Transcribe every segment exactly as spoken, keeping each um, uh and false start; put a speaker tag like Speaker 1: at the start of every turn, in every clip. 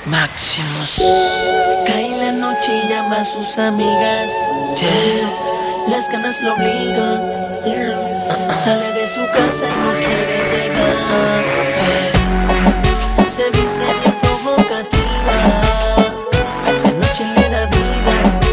Speaker 1: Maximus. Cae la noche y llama a sus amigas. Yeah. Las ganas lo obligan. Sale de su casa y no quiere llegar. Yeah. Se viste bien provocativa. La noche le da vida.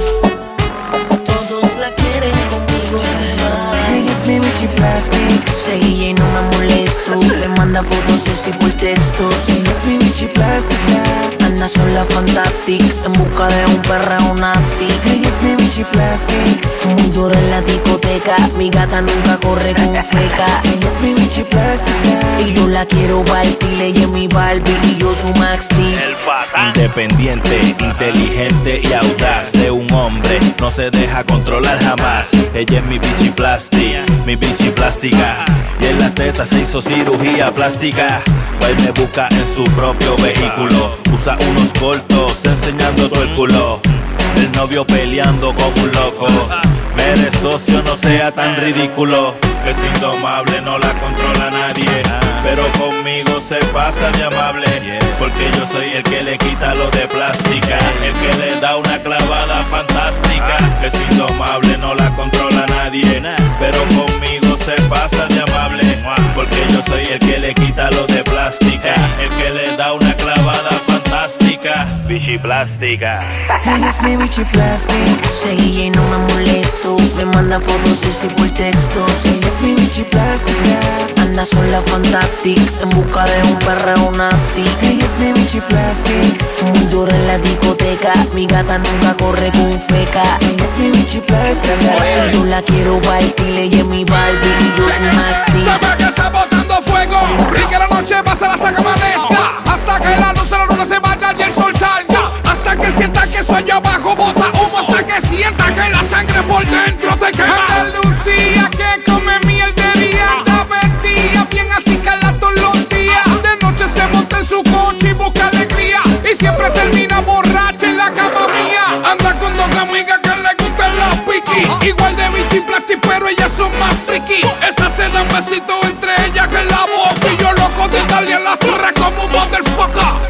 Speaker 1: Todos la quieren conmigo. Yeah.
Speaker 2: Ella es mi Richie Plastic.
Speaker 1: Seguí y no me molesto. Me manda fotos así por texto.
Speaker 2: Ella es mi Richie Plastic.
Speaker 1: Anda sola Fantastic, en busca de un perreo nati.
Speaker 2: Ella es mi Richie Plastic.
Speaker 1: Muy dura en la discoteca, mi gata nunca corre con feca.
Speaker 2: Ella es mi Richie Plastic.
Speaker 1: Y yo la quiero partir, ella es mi Barbie y yo su Max Steel.
Speaker 3: Independiente, inteligente y audaz de un hombre, no se deja controlar jamás. Ella es mi bichi plastic, mi bichi plástica. Y en las tetas se hizo cirugía plástica. Pues me busca en su propio vehículo. Usa unos cortos enseñando todo el culo. El novio peleando como un loco. Me eres socio, no sea tan ridículo. Es indomable, no la controla nadie. Pero conmigo se pasa de amable. Porque yo soy el que le quita lo de plástica. El que le da una clavada fantástica. Es indomable, no la controla nadie. Pero conmigo se pasa de amable. Porque yo soy el que le quita lo de plástica. El que le da una clavada fantástica. Bichi plástica.
Speaker 2: Ella es mi Richie Plastic.
Speaker 1: Seguí y no me molesto. Me manda fotos así por texto.
Speaker 2: Ella es mi Richie Plastic.
Speaker 1: Anda sola Fantastic, en busca de un perreo nati.
Speaker 2: Ella es mi Richie Plastic.
Speaker 1: Muy dura en la discoteca, mi gata nunca corre con feca.
Speaker 2: Ella es mi Richie Plastic.
Speaker 1: Yo la quiero partir, ella es mi Barbie y yo su Max Steel.
Speaker 4: Sabe que está botando fuego y que la noche pasará hasta que amanezca. Hasta que la luz de la luna se vaya y el sol salga. Hasta que sienta que soy yo abajo bota humo. Hasta que sienta que la sangre por dentro te quema. Andalucía que come miel de día. Anda vestida bien así cala todos los días. De noche se monta en su coche y busca alegría. Y siempre termina borracha en la cama mía. Anda con dos amigas que le gustan los piquis. Igual de bichi plastic pero ellas son más friki. Esas se dan besitos entre ellas que en la boca. Y yo loco de darle a la torre como un motherfucker.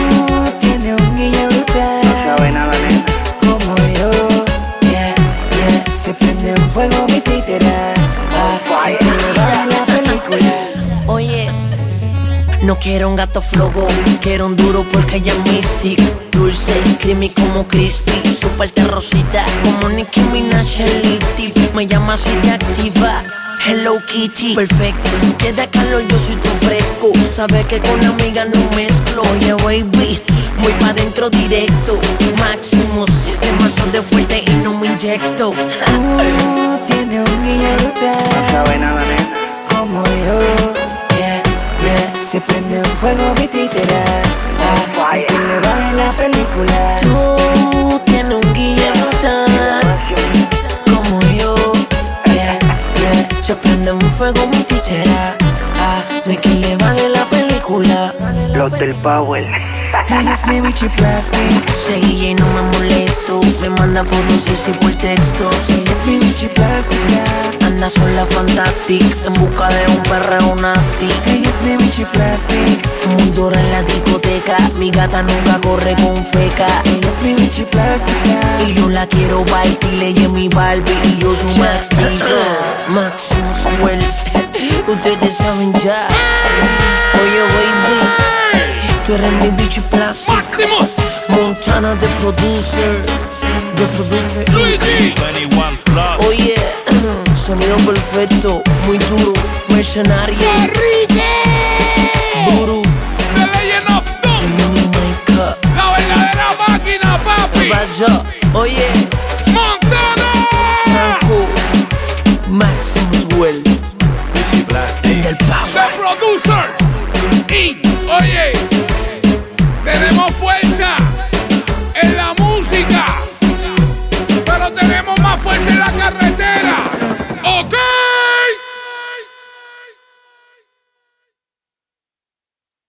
Speaker 2: Tú tienes un guillo brutal.
Speaker 5: No sabe nada, nena.
Speaker 2: Como yo. Yeah, yeah. Se prende en fuego mi títera. Ah, y que le va en la película.
Speaker 1: Oye, no quiero un gato flojo, quiero un duro porque ella es mystic. Dulce, creamy como crispy, su parte rosita como Nicki Minaj el tip. Me llama si te activa, Hello Kitty. Perfecto, si queda calor yo soy tu fresco. Sabes que con amiga no mezclo. Oye baby, voy pa' dentro directo. Maximus, demasiado de fuerte y no me inyecto.
Speaker 2: Tú tienes un guillo
Speaker 5: No
Speaker 2: brutal.
Speaker 5: sabe nada, nena.
Speaker 2: Como yo. Yeah, yeah. Se prende en fuego mi títera. Ah, y que le va en la película.
Speaker 1: Tú tienes un guía brutal como yo. Yeah, yeah. Se prende en fuego mi tichera. Ah, soy quien le va en la película.
Speaker 5: Los del Power.
Speaker 2: Ella es mi Richie Plastic.
Speaker 1: Seguí y no me molesto. Me manda fotos así por texto.
Speaker 2: Ella es mi Richie Plastic.
Speaker 1: Anda sola Fantastic, en busca de un perreo nati.
Speaker 2: Ella es mi Richie Plastic.
Speaker 1: Muy dura en la discoteca, mi gata nunca corre con feca.
Speaker 2: Ella es mi Richie Plastic.
Speaker 1: Y yo la quiero partir, ella es mi Barbie y yo su Max Steel. Maximus Well, ustedes saben ya. Oye baby, tú eres mi bichi plastic.
Speaker 4: Maximus,
Speaker 1: Montana the producer, the producer
Speaker 4: Luigi,
Speaker 3: veintiuno plus.
Speaker 1: Oye, sonido perfecto, muy duro, mercenario,
Speaker 4: Enrique,
Speaker 1: duro,
Speaker 4: The Legend of Doom,
Speaker 1: mini makeup,
Speaker 4: la verdadera máquina, papi.
Speaker 1: vaya, oye.